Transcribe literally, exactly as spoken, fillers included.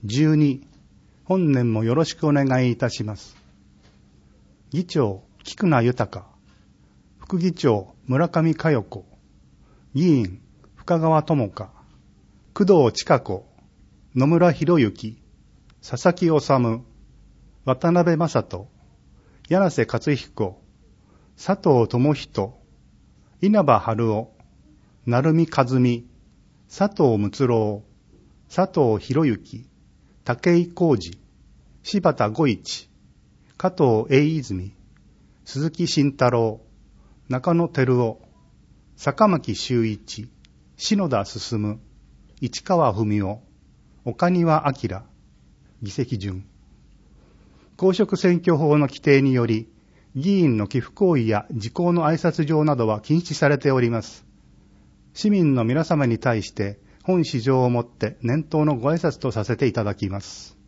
じゅうに、本年もよろしくお願いいたします。議長、菊名豊。副議長、村上佳代子。議員、深川智香。工藤千佳子。野村博之。佐々木治。渡辺正人。柳瀬克彦。佐藤智人。稲葉春夫。成美和美。佐藤睦郎。佐藤博之。武井浩二。柴田五一。加藤栄泉。鈴木慎太郎。中野照夫。坂巻修一。篠田進。市川文夫。岡庭明。議席順。公職選挙法の規定により、議員の寄付行為や時効の挨拶状などは禁止されております。市民の皆様に対して本市場をもって年頭のご挨拶とさせていただきます。